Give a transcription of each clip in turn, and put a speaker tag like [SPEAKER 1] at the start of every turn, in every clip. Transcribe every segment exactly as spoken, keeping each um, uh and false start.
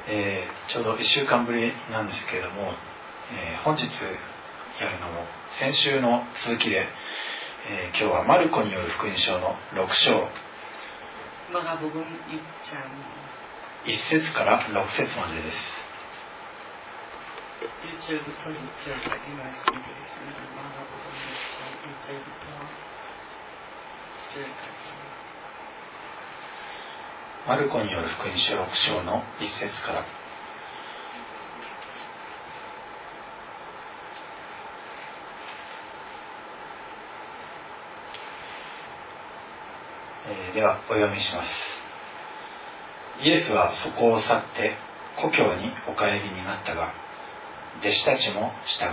[SPEAKER 1] えー、ちょうどいっしゅうかんぶりなんですけれども、えー、本日やるのも先週の続きで、えー、今日はマルコによる福音書のろく章いっ節からろく節までです。
[SPEAKER 2] 일 절부터 육 절까지 말씀드리겠습니다. 마가복음 육 장 일 절부터 육 절까지.
[SPEAKER 1] マルコによる福音書ろく章のいっ節から。えー、ではお読みします。イエスはそこを去って故郷にお帰りになったが、弟子たちも従った。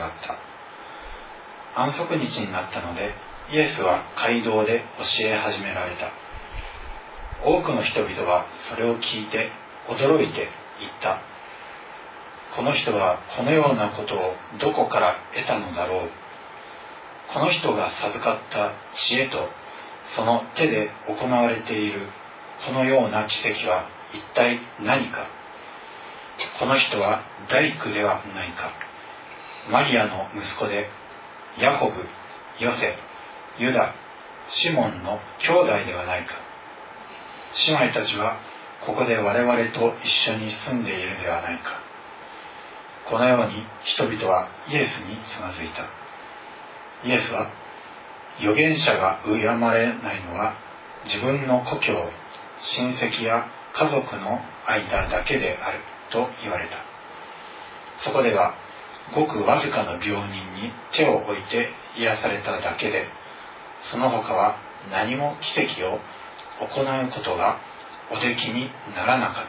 [SPEAKER 1] 安息日になったので、イエスは街道で教え始められた。多くの人々はそれを聞いて驚いて言った。この人はこのようなことをどこから得たのだろう。この人が授かった知恵とその手で行われているこのような奇跡は一体何か。この人は大工ではないか。マリアの息子で、ヤコブ、ヨセ、ユダ、シモンの兄弟ではないか。姉妹たちはここで我々と一緒に住んでいるではないか。このように人々はイエスにつまずいた。イエスは、預言者が敬まれないのは自分の故郷、親戚や家族の間だけであると言われた。そこではごくわずかの病人に手を置いて癒されただけで、その他は何も奇跡を行うことがおできにならなかった。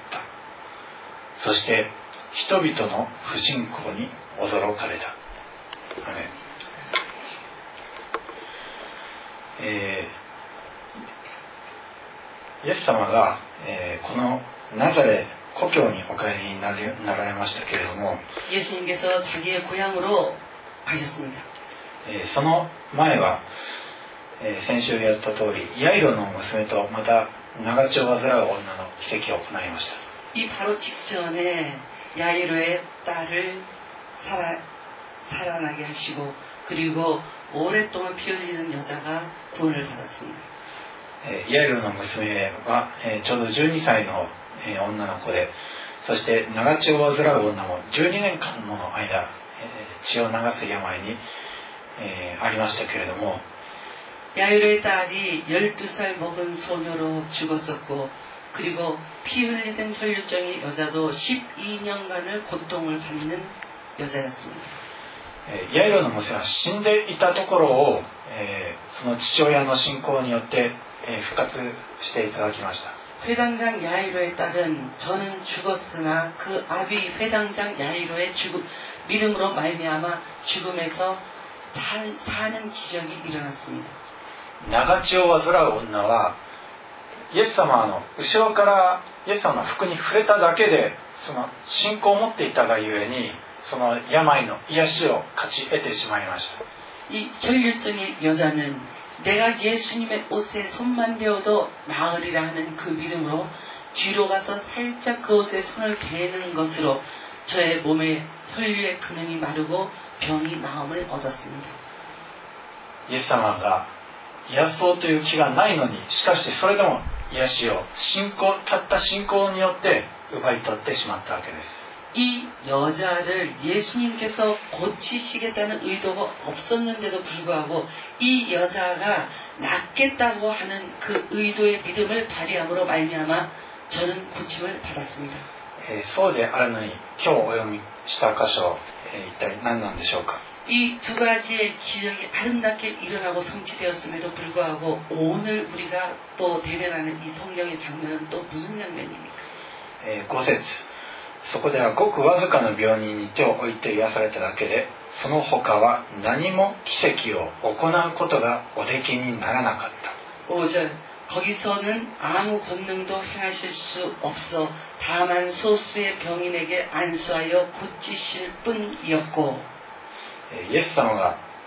[SPEAKER 1] そして人々の不信仰に驚かれた。アメン。えー、イエス様が、えー、このナザレ故郷にお帰りになられましたけれども、
[SPEAKER 2] 예수님께서 자기의 고향으로 가셨습니다.
[SPEAKER 1] えー、その前は、えー、先週やった通り、ヤイロの娘とまた長血を患う女の奇跡を行いました。
[SPEAKER 2] 이 바로 직전에 야이로의 딸을 살아, 살아나게 하시고, 그리고 오랫동안 피 흘리는 여자가 구원을 받았습니다.
[SPEAKER 1] えー、ヤイロの娘は、えー、ちょうどじゅうにさいの、えー、女の子で、そして長血を患う女もじゅうにねんかんもの間、えー、血を流す病に、えー、ありましたけれども、
[SPEAKER 2] 야이로의 딸이 열두 살 먹은 소녀로 죽었었고, 그리고 피 흘리는 혈류증의 여자도 십이 년간을 고통을 받는 여자였습니다.
[SPEAKER 1] ヤイロの娘は死んでいたところを、えー、その父親の信仰によって、えー、復活していただきました。
[SPEAKER 2] 회당장 야이로의 딸은 저는 죽었으나 그 아비 회당장 야이로의 죽음, 믿음으로 말미암아 죽음에서 사, 사는 기적이 일어났습니다.
[SPEAKER 1] 長血を患う女はイエス様の後ろからイエス様の服に触れただけでその信仰を持っていたがゆえにその病の癒しを勝ち得てしまいました。
[SPEAKER 2] 이 혈류증의 여자는 내가 예수님의 옷에 손만 대어도 나으리라 하는 그 믿음으로 뒤로 가서 살짝 그 옷에 손을 대는 것으로 저의 몸의 혈류의 근원이 마르고 병이 나음을 얻었습니다.
[SPEAKER 1] イエス様が癒そうという気がないのに、しかしそれでも癒しを信仰、たった信仰によって奪い取ってしまったわけです。
[SPEAKER 2] 이 여자를 예수님께서 고치시겠다는 의도가 없었는데도 불구하고 이 여자가 낫겠다고 하는 그 의도의 믿음을 발휘함으로 말미암아 저는 고침을 받았습니다.
[SPEAKER 1] えー、そうであるのに今日お読みした箇所、えー、一体何なんでしょうか。
[SPEAKER 2] 이 두 가지의 기적이 아름답게 일어나고 성취되었음에도 불구하고 오늘 우리가 또 대변하는 이 성경의 장면은 또 무슨 장면입니까?
[SPEAKER 1] えー、ご節、そこではごくわずかの病人に手を置いて癒されただけで、その他は何も奇跡を行うことがおできにならなかった。
[SPEAKER 2] 오 절 거기서는 아무 권능도 행하실 수 없어 다만 소수의 병인에게 안수하여 고치실 뿐이었고
[SPEAKER 1] イエス様が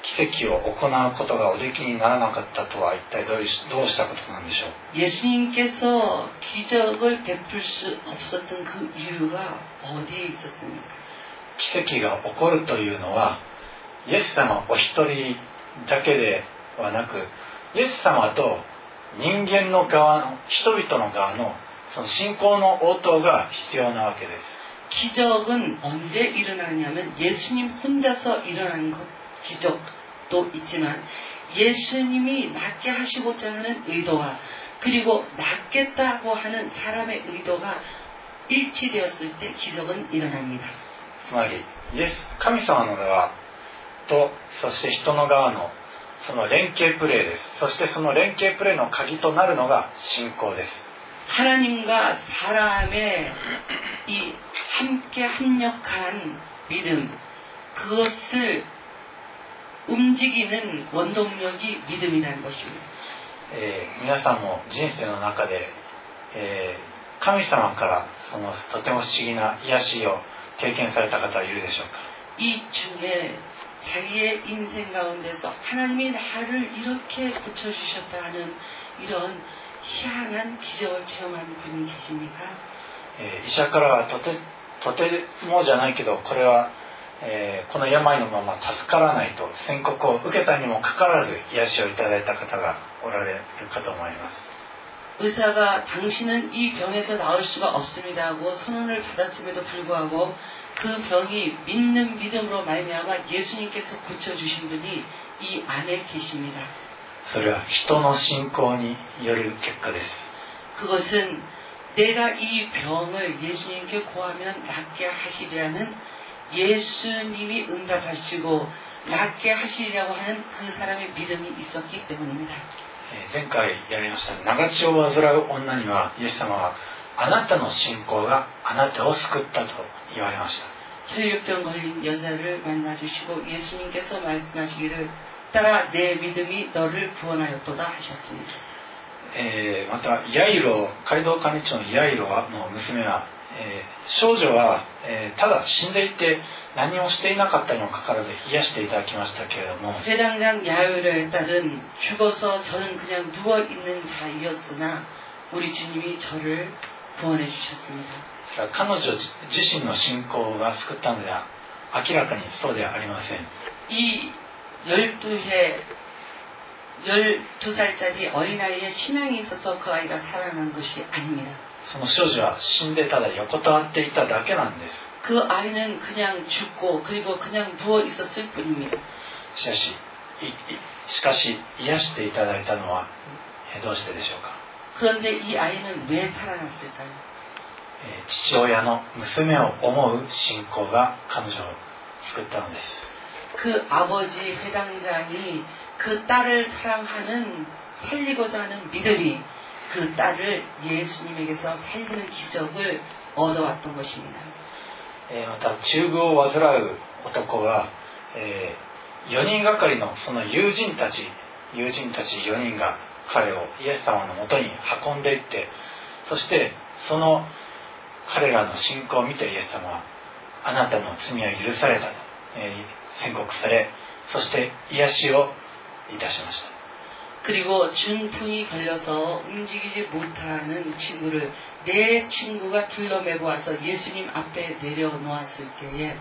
[SPEAKER 1] 奇跡を行うことがおできにならなかったとは一体どういうどうしたことなんでしょう。
[SPEAKER 2] 예수님께서 기적을 베풀 수 없었던 그 이유가 어디에 있었습니까?
[SPEAKER 1] 奇跡が起こるというのはイエス様お一人だけではなく、イエス様と人間の側の人々の側のその信仰の応答が必要なわけです。
[SPEAKER 2] 기적은 언제 일어나냐면 예수님 혼자서 일어난 것 기적도 있지만 예수님이 낫게 하시고자 하는 의도와 그리고 낫겠다고 하는 사람의 의도가 일치되었을 때 기적은 일어납니다.
[SPEAKER 1] つまりイエス神様の側とそして人の側のその連携プレーです。そしてその連携プレーの鍵となるのが信仰です。
[SPEAKER 2] 하나님과 사람의 이 함께 합력한 믿음, 그것을 움직이는 원동력이 믿음이라는 것입니다.
[SPEAKER 1] えー、皆さんも人生の中で、えー、神様からそのとても不思議な癒しを経験された方はいるでしょうか。
[SPEAKER 2] 이 중에 자기의 인생 가운데서 하나님이 나를 이렇게 고쳐주셨다는 이런 희한한 기적을 체험한 분이 계십니까?
[SPEAKER 1] えー、医者からはとて、とてもじゃないけどこれは、えー、この病のまま助からないと宣告を受けたにもかかわらず癒しをいただいた方がおられるかと思います。
[SPEAKER 2] 의사가 당신은 이 병에서 나을 수가 없습니다 하고 선언을 받았음에도 불구하고 그 병이 믿는 믿음으로 말미암아 예수님께서 고쳐주신 분이 이 안에 계십니다.
[SPEAKER 1] それは人の信仰による結果です。
[SPEAKER 2] 그것은 내가 이 병을 예수님께 고하면 낫게 하시리라는 예수님이 응답하시고 낫게 하시리라고 하는 그 사람의 믿음이 있었기 때문입니다.
[SPEAKER 1] 前回やりました長血を患う女にはイエス様はあなたの信仰があなたを救ったと言われました。
[SPEAKER 2] 혈육병 걸린 여자를 만나주시고 예수님께서 말씀하시기를 따라 내 믿음이 너를 구원하였도다 하셨습니다.
[SPEAKER 1] えー、またヤイロ街道管理長のヤイロの娘は、えー、少女は、えー、ただ死んでいて何もしていなかったにもかかわらず癒していただきましたけれども
[SPEAKER 2] 회당장 야유로에 따른 죽어서 저는 그냥 누워있는 자이었으나 우리 주님이 저를 구원해 주셨습니다.
[SPEAKER 1] 彼女自身の信仰が救ったのでは明らかにそうではありません。
[SPEAKER 2] 이 열두 해 열두 살짜리 어린아이의 신앙이 있어서 그 아이가 살아난 것이 아닙니다.
[SPEAKER 1] その少女は死んでただ横たわっていただけなんです。
[SPEAKER 2] 그 아이는 그냥 죽고 그리고 그냥 누워 있었을 뿐입니다.
[SPEAKER 1] しかし、いいしかし癒していただいたのはどうしてでしょうか。
[SPEAKER 2] 그런데 이 아이는 왜 살아났을까요?
[SPEAKER 1] 父親の娘を思う信仰が彼女を救ったのです。
[SPEAKER 2] 그 아버지 회장장이 그 딸을 사랑하는 살리고자 하는 믿음이 그 딸을 예수님에게서 살리는 기적을 얻어왔던 것입니다.
[SPEAKER 1] また中愚を患う男は、えー、よにんがかりのその友人たち友人たちよにんが彼をイエス様のもとに運んでいって、そしてその彼らの信仰を見てイエス様はあなたの罪は許されたと、えー、宣告され、そして癒しをいたしました。
[SPEAKER 2] 그리고 중풍이 걸려서 움직이지 못하는 친구를 내 친구가 둘러매고 와서 예수님 앞에 내려놓았을 때에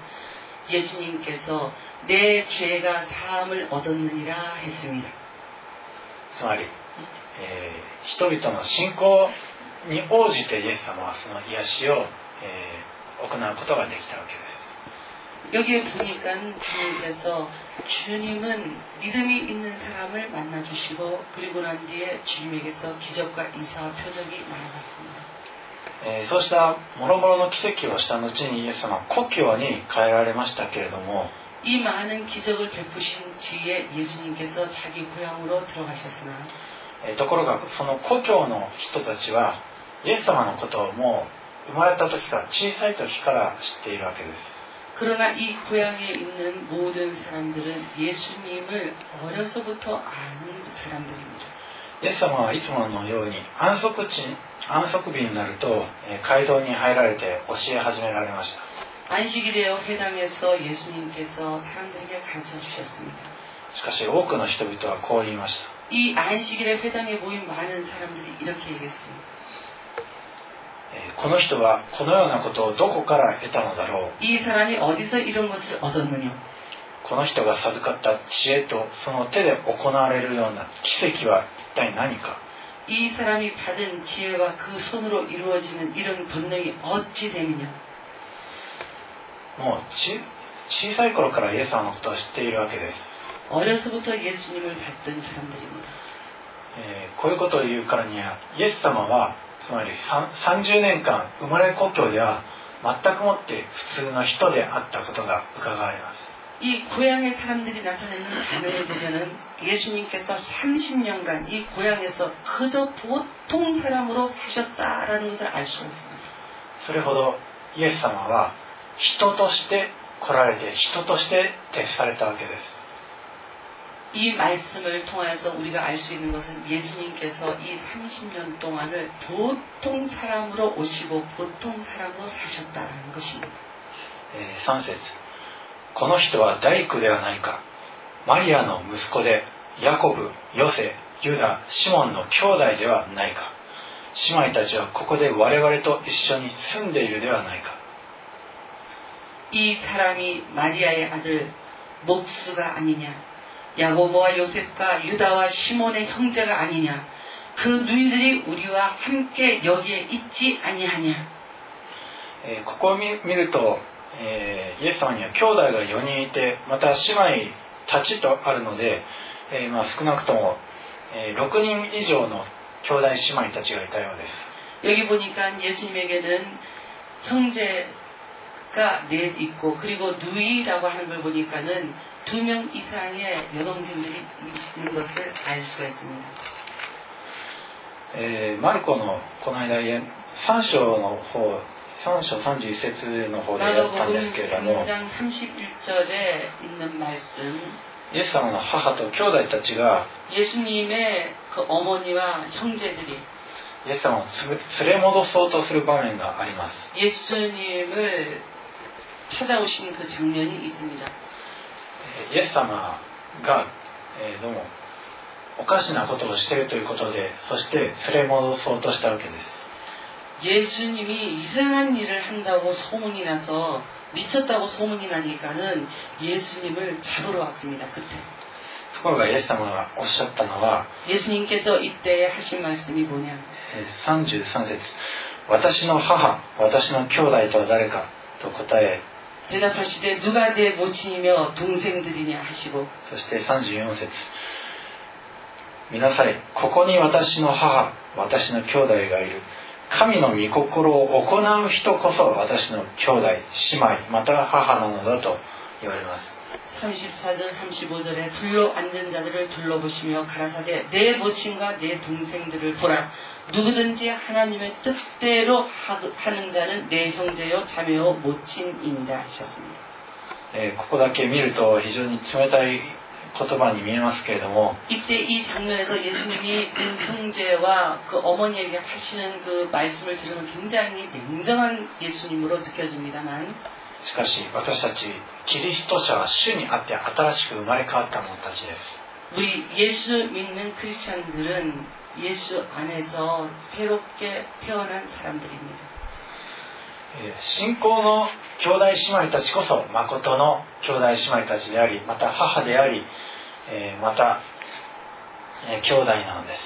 [SPEAKER 2] 예수님께서 내 죄가 사함을 얻었느니라 했습니다.
[SPEAKER 1] つまり、えー、人々の信仰に応じてイエス様はその癒しを、えー、行うことができたわけです。
[SPEAKER 2] 여기에 보니까 주님께서 주님은 믿음이 있는 사람을 만나주시고 그리고 난 뒤에 주님에게서 기적과 이사와 표적이 나아갔습니다.
[SPEAKER 1] えー、そうした諸々の奇跡をした後にイエス様は故郷に帰られましたけれども
[SPEAKER 2] 이 많은 기적을 베푸신 뒤에 예수님께서 자기 고향으로 들어가셨으나
[SPEAKER 1] えー、ところがその故郷の人たちはイエス様のことをもう生まれた時から小さい時から知っているわけです。
[SPEAKER 2] 그러나 이 고향에 있는 모든 사람들은 예수님을 어려서부터 아는 사람들입니다.
[SPEAKER 1] イエス様はいつものように安息地、安息日になると街道に入られて教え始められました。
[SPEAKER 2] 안식일에 회당에서 예수님께서 사람들에게 가르쳐 주셨습니다.
[SPEAKER 1] しかし多くの人々はこう言いました。
[SPEAKER 2] 이 안식일에 회당에 모인 많은 사람들이 이렇게 얘기했습니다.
[SPEAKER 1] この人はこのようなことをどこから得たのだろう。
[SPEAKER 2] 이 사람이 어디서 이런 것을 얻었느냐.
[SPEAKER 1] この人が授かった知恵とその手で行われるような奇跡は一体何か。
[SPEAKER 2] 이 사람이 받은 지혜와 그 손으로 이루어지는 이런 권능이 어찌 됨이냐.
[SPEAKER 1] もうち小さい頃からイエス様のことを知っているわけです。
[SPEAKER 2] 어려서부터 예수님을 봤던 사람들입니다.
[SPEAKER 1] えー、こういうことを言うからにはイエス様はつまりさんじゅうねんかん生まれ故郷では全くもって普通の人であったことが伺われます。
[SPEAKER 2] 이 고향의 사람들이 나타내는 반응을 보면은 예수님께서 삼십 년간 이 고향에서 그저 보통 사람으로 사셨다라는 것을 알 수가 있습니다.
[SPEAKER 1] それほどイエス様は人として来られて人として徹されたわけです。
[SPEAKER 2] 이 말씀을 통해서 우리가 알 수 있는 것은 예수님께서 이 삼십 년 동안을 보통 사람으로 오시고 보통 사람으로 사셨다는 것입니다.
[SPEAKER 1] さん節この人は大工ではないか。マリアの息子でヤコブ、ヨセ、ユダ、シモンの兄弟ではないか。姉妹たちはここで我々と一緒に住んでいるではないか。
[SPEAKER 2] 이 사람이 마리아의 아들 목수가 아니냐. 야고보와 요셉과 유다와 시몬의 형제가 아니냐. 그 누이들이 우리와 함께 여기에 있지 아니하냐.
[SPEAKER 1] ここを見ると えー、イエス様には兄弟がよにんいてまた姉妹たちとあるので、えーまあ、少なくとも、えー、ろくにん以上の兄弟姉妹たちがいたようです。
[SPEAKER 2] 여기 보니까 예수님에게는 형제가 넷 있고 그리고 누이라고 하는 걸 보니까는 두 명 이상의 여동생들이 있는 것을 알 수가 있습니다.
[SPEAKER 1] えー、マルコのこの間さん章の方さん章さんじゅういち節の方でやったんですけれども、
[SPEAKER 2] 삼십일 절에 있는 말씀,
[SPEAKER 1] イエス様の母と兄弟たちが
[SPEAKER 2] 예수님의 그 어머니와 형제들이
[SPEAKER 1] イエス様を連れ戻そうとする場面があります。
[SPEAKER 2] 예수님을 찾아오신 그 장면이 있습니다.
[SPEAKER 1] イエス様が、えー、どうもおかしなことをしているということで、そして連れ戻そうとしたわけです。
[SPEAKER 2] 예수님이 이상한 일을 한다고 소문이 나서 미쳤다고 소문이 나니까는 예수님을 잡으러 왔습니다. 그때.
[SPEAKER 1] ところがイエス様がおっしゃったのは
[SPEAKER 2] 예수님께서 이때 하신 말씀이 뭐냐?
[SPEAKER 1] さんじゅうさん節私の母、私の兄弟とは誰かと答え
[SPEAKER 2] 대답하시되 누가 내 모친이며 동생들이냐 하시고
[SPEAKER 1] そしてさんじゅうよん節見なさい、ここに私の母、私の兄弟がいる。神の御心を行う人こそ私の兄弟、姉妹、また母なのだと言われます。
[SPEAKER 2] 삼십사 절 삼십오 절에 둘러 앉은 자들을 둘러보시며 가라사대 내 모친과 내 동생들을 보라. 누구든지 하나님의 뜻대로 하는 자는 내 형제요 자매요 모친인다 하셨습니다.
[SPEAKER 1] ここだけ見ると非常に冷たい言葉に見えますけれども
[SPEAKER 2] 이때 이 장면에서 예수님이 그 형제와 그 어머니에게 하시는 그 말씀을 들으면 굉장히 냉정한 예수님으로 느껴집니다만
[SPEAKER 1] しかし私たちキリスト者は主にあって新しく生まれ変わった者たちです。
[SPEAKER 2] 우리 예수 믿는 크리스찬들은 예수 안에서 새롭게 태어난 사람들입니다.
[SPEAKER 1] 信仰の兄弟姉妹たちこそ誠の兄弟姉妹たちであり、また母であり、また兄弟なのです。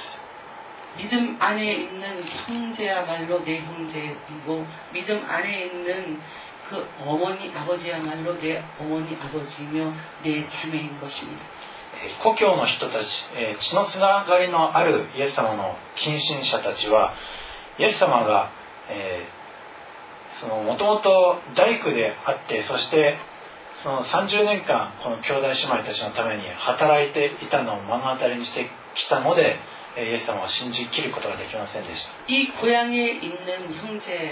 [SPEAKER 2] 믿음 안에 있는 형제야말로 내 형제이고 믿음 안에 있는 그 어머니 아버지야말로 내 어머니 아버지이며 내 자매인 것입니다.
[SPEAKER 1] 故郷の人たち、血のつながりのあるイエス様の近親者たちはイエス様が、えー、そのもともと大工であって、そしてそのさんじゅうねんかんこの兄弟姉妹たちのために働いていたのを目の当たりにしてきたので、イエス様を信じきることができませんでした。
[SPEAKER 2] 이 고향에 있는 형제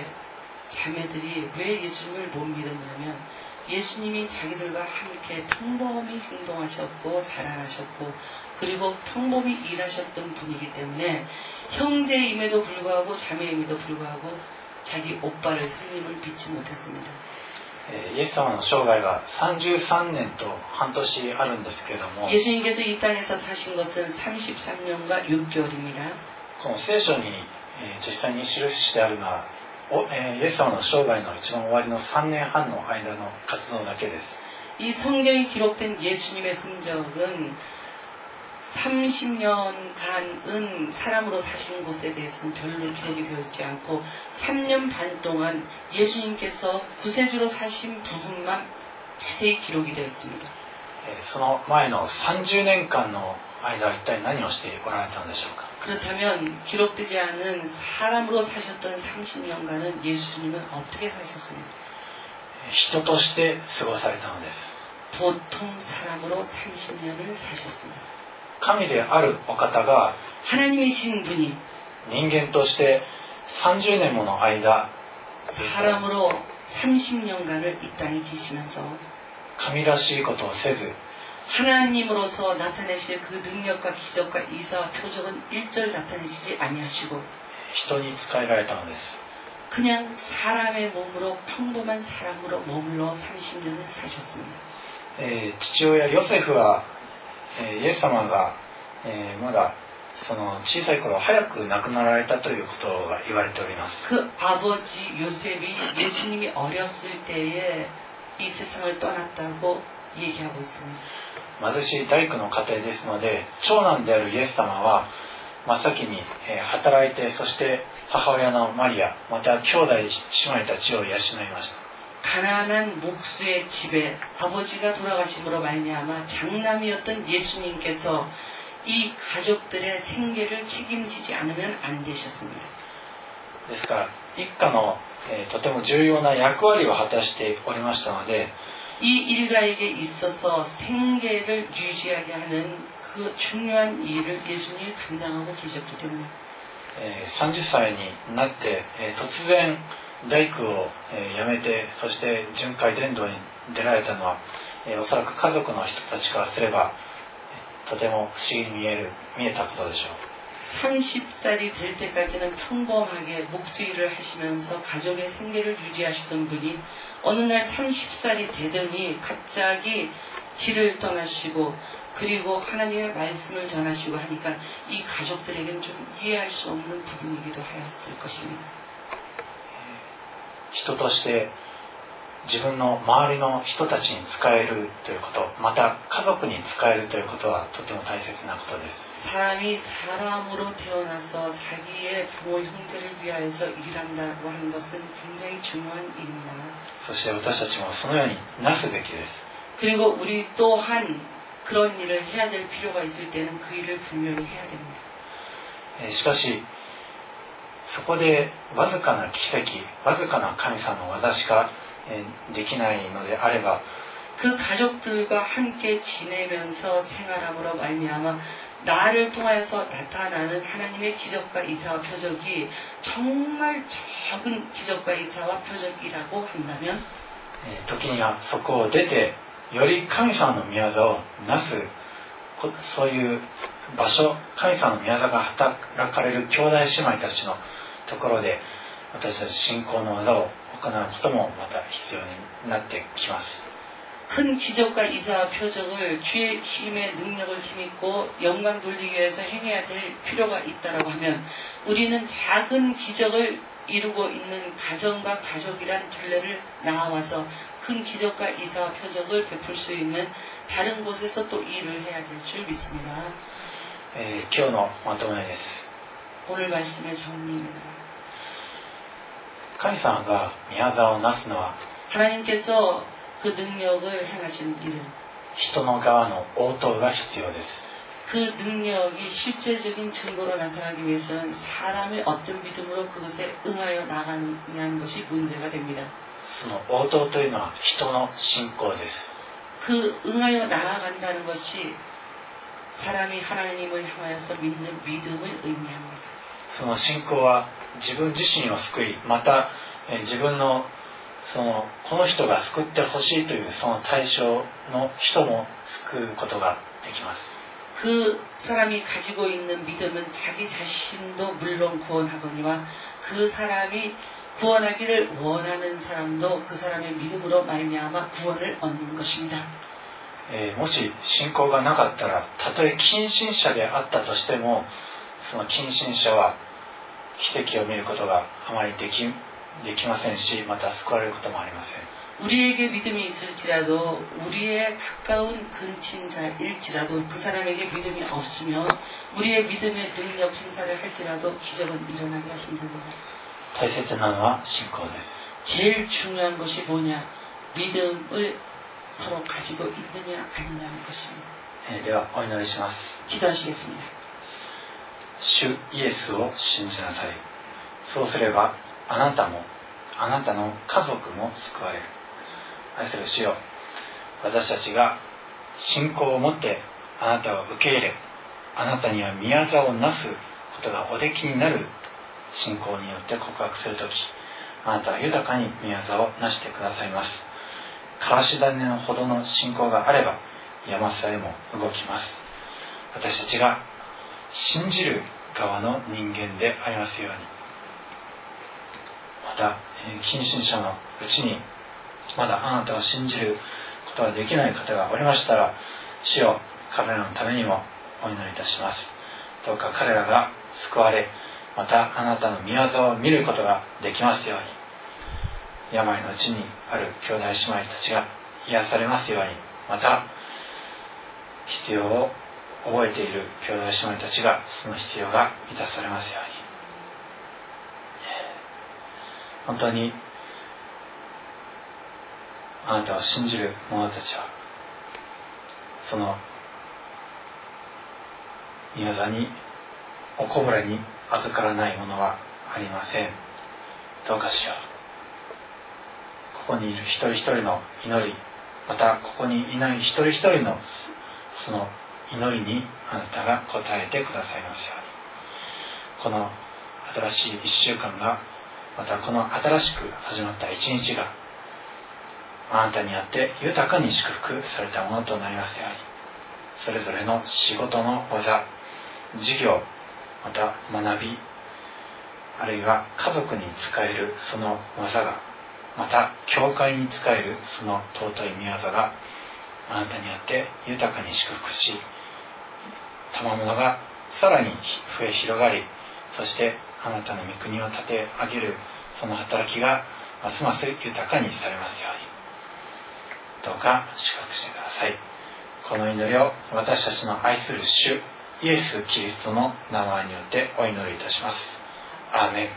[SPEAKER 2] 자매들이 왜 예수님을 못 믿었냐면 예수님이 자기들과 함께 평범히 행동하셨고 살아나셨고 그리고 평범히 일하셨던 분이기 때문에 형제임에도 불구하고 자매임에도 불구하고 자기 오빠를 형님을 믿지 못했습니다.
[SPEAKER 1] イエス様の生涯がさんじゅうさんねんと半年あるんですけれども、
[SPEAKER 2] 예수님께서 이 땅에서 사신 것은 삼십삼 년과 육 개월입니다.
[SPEAKER 1] この聖書に実際に記してあるのはイエス様の生涯の一番終わりのさんねんはんの間の活動だけです。
[SPEAKER 2] 이 성경에 기록된 예수님의 흔적은 삼십 년간은 사람으로 사신 것에 대해서는 별로 기록이 되어 있지 않고 삼 년 반 동안 예수님께서 구세주로 사신 부분만 자세히 기록이 되어 있습니다.
[SPEAKER 1] その前のさんじゅうねんかんの間は一体何をしておられたのでしょうか。
[SPEAKER 2] 그렇다면 기록되지 않은 사람으로 사셨던 삼십 년간은 예수님은 어떻게 사셨습니까?
[SPEAKER 1] 人として過ごされたのです。
[SPEAKER 2] 보통 사람으로 삼십 년을 사셨습니다.
[SPEAKER 1] 神であるお方が
[SPEAKER 2] 하나님이신 분이
[SPEAKER 1] 人間としてさんじゅうねんもの間
[SPEAKER 2] 사람으로 삼십 년간을 이 땅에 계시면서
[SPEAKER 1] 神らしいことをせず
[SPEAKER 2] 하나님으로서 나타내실 그 능력과 기적과 이사와 표적은 일절 나타내시지 아니하시고
[SPEAKER 1] 人に仕えられたのです。
[SPEAKER 2] 그냥 사람의 몸으로 평범한 사람으로 머물러 삼십 년을 사셨습니다.
[SPEAKER 1] えー、父親ヨセフは、えー、イエス様が、えー、まだその小さい頃早く亡くなられたということが言われております。
[SPEAKER 2] 그 아버지 요셉이 예수님이 어렸을 때에 이 세상을 떠났다고 얘기하고 있습니다.
[SPEAKER 1] 貧しい大工の家庭ですので、長男であるイエス様は真っ先に働いて、そして母親のマリア、また兄弟姉妹たちを養いました。
[SPEAKER 2] 가난한 목수의 집에 아버지가 돌아가심으로 말미암아 장남이었던 예수님께서 이 가족들의 생계를 책임지지 않으면 안 되셨습니다.
[SPEAKER 1] ですから一家の、えー、とても重要な役割を果たしておりましたので、
[SPEAKER 2] 이 일가에게 있어서 생계를 유지하게 하는 그 중요한 일을 예수님이 감당하고 계셨기 때문에
[SPEAKER 1] えー、さんじゅっさいになって、えー、突然大工を、えー、辞めて、そして巡回伝道に出られたのは、えー、おそらく家族の人たちからすれば、えー、とても不思議に見える見えたことでしょう。
[SPEAKER 2] 삼십 살이 될 때까지는 평범하게 목수 일을 하시면서 가족의 생계를 유지하시던 분이 어느 날 삼십 살이 되더니 갑자기 길을 떠나시고 그리고 하나님의 말씀을 전하시고 하니까 이 가족들에게는 좀 이해할 수 없는 부분이기도 하였을 것입니다.
[SPEAKER 1] 人として自分の周りの人たちに仕えるということ、また家族に仕えるということはとても大切なことです。
[SPEAKER 2] 사람이 사람으로 태어나서 자기의 부모 형제를 위하여서 일한다고 하는 것은 굉장히 중요한 일입니다.
[SPEAKER 1] そして私たちもそのようになすべきです。
[SPEAKER 2] 그리고 우리 또한 그런 일을 해야 될 필요가 있을 때는 그 일을 분명히 해야 됩니다.
[SPEAKER 1] しかしそこでわずかな奇跡、わずかな神様の技しかできないのであれば、
[SPEAKER 2] 그 가족들과 함께 지내면서 생활함으로 말미암아 나를 통하여서 나타나는 하나님의 기적과 이사와 표적이 정말 적은 기적과 이사와 표적이라고 한다면
[SPEAKER 1] 時にはそこを出てより神様の御業をなす、そういう場所、神様の御業が働かれる兄弟姉妹たちのところで私たち信仰の技を行うこともまた必要になってきます。
[SPEAKER 2] 큰 기적과 이사와 표적을 주의 힘의 능력을 힘입고 영광 돌리기 위해서 행해야 될 필요가 있다고 하면 우리는 작은 기적을 이루고 있는 가정과 가족이란 둘레를 나와서 큰 기적과 이사와 표적을 베풀 수 있는 다른 곳에서 또 일을 해야 될 줄 믿습니다.
[SPEAKER 1] えー、今日のまとめです。
[SPEAKER 2] 오늘 말씀의 정리입니다.
[SPEAKER 1] 神様が御業をなすのは
[SPEAKER 2] 하나님께서 그 능력을 행하신 일은
[SPEAKER 1] 人の側の応答が必要です。
[SPEAKER 2] 그 능력이 실제적인 증거로 나타나기 위해서는 사람의 어떤 믿음으로 그것에 응하여 나가느냐는 것이 문제가 됩니다.
[SPEAKER 1] その応答というのは人の信仰です。
[SPEAKER 2] 그 응하여 나아간다는 것이 사람이 하나님을 향하여서 믿는 믿음을 의미합니다.
[SPEAKER 1] その信仰は自分自身を救い、また自分のそのこの人が救ってほしいというその対象の人も救うことができます。
[SPEAKER 2] 그 사람이 가지고 있는 믿음은 자기 자신도 물론 구원하거니와 그 사람이 구원하기를 원하는 사람도 그 사람의 믿음으로 말미암아 구원을 얻는 것입니다.
[SPEAKER 1] えー、もし信仰がなかったら、たとえ近親者であったとしても、その近親者は奇跡を見ることがあまりでき、できませんし、また救われることもありません。
[SPEAKER 2] 우리에게 믿음이 있을지라도 우리의 가까운 근친자일지라도 그 사람에게 믿음이 없으면 우리의 믿음의 능력 행사를 할지라도 기적은 일어나기가 힘듭니다.
[SPEAKER 1] 大切なのは信仰です。
[SPEAKER 2] 제일 중요한 것이 뭐냐? 믿음을 서로 가지고 있느냐 아니냐는 것입니다.
[SPEAKER 1] えー、ではお祈りします。
[SPEAKER 2] 기도하시겠습니다.
[SPEAKER 1] 主イエスを信じなさい。そうすればあなたもあなたの家族も救われる。愛する主よ、私たちが信仰を持ってあなたを受け入れ、あなたには宮座をなすことがおできになる信仰によって告白するとき、あなたは豊かに宮座をなしてくださいます。からし種のほどの信仰があれば山さえも動きます。私たちが信じる側の人間でありますように。また近親者のうちにまだあなたを信じることができない方がおりましたら、主よ、彼らのためにもお祈りいたします。どうか彼らが救われ、またあなたの御業を見ることができますように。病のうちにある兄弟姉妹たちが癒されますように。また必要を覚えている兄弟姉妹たちがその必要が満たされますように。本当にあなたを信じる者たちはその御業におこぼれに預からないものはありません。どうかしよう。ここにいる一人一人の祈り、またここにいない一人一人のその祈りにあなたが応えてくださいますように。この新しい一週間が、またこの新しく始まった一日があなたにあって豊かに祝福されたものとなりますように。それぞれの仕事の技、事業、また学び、あるいは家族に使えるその技が、また教会に使えるその尊い御業があなたにあって豊かに祝福し、賜物がさらに増え広がり、そしてあなたの御国を立て上げるその働きがますます豊かにされますように。どうか祝福してください。この祈りを私たちの愛する主イエス・キリストの名前によってお祈りいたします。アーメン。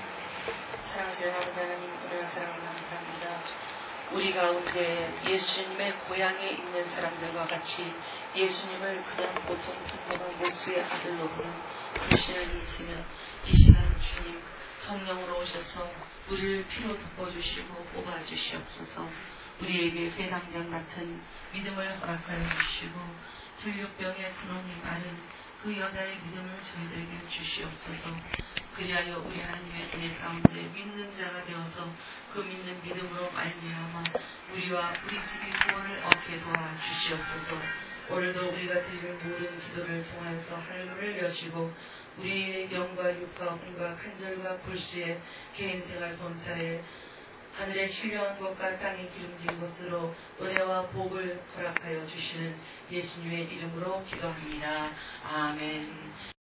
[SPEAKER 2] 사랑하시는 아버지 하나님, 은혜와 사랑을 감사합니다. 우리 가운데 예수님의 고향에 있는 사람들과 같이 예수님을 그냥 보통 평범한 목수의 아들로 보는 불신앙이 있으며 이 시간 주님 성령으로 오셔서 우리를 피로 덮어주시고 뽑아주시옵소서. 우리에게 회당장 같은 믿음을 허락하여 주시고 불육병의 근원이 많은 그 여자의 믿음을 저희들에게 주시옵소서. 그리하여 우리 하나님의 은혜 가운데 믿는 자가 되어서 그 믿는 믿음으로 말미암아 우리와 우리 집이 구원을 얻게 도와주시옵소서. 오늘도 우리가 드릴 모든 기도를 통하여서 하늘을 여시고 우리의 영과 육과 혼과 간절과 불시에 개인 생활 범사에 하늘의 신령한 것과 땅의 기름진 것으로 은혜와 복을 허락하여 주시는 예수님의 이름으로 기도합니다. 아멘.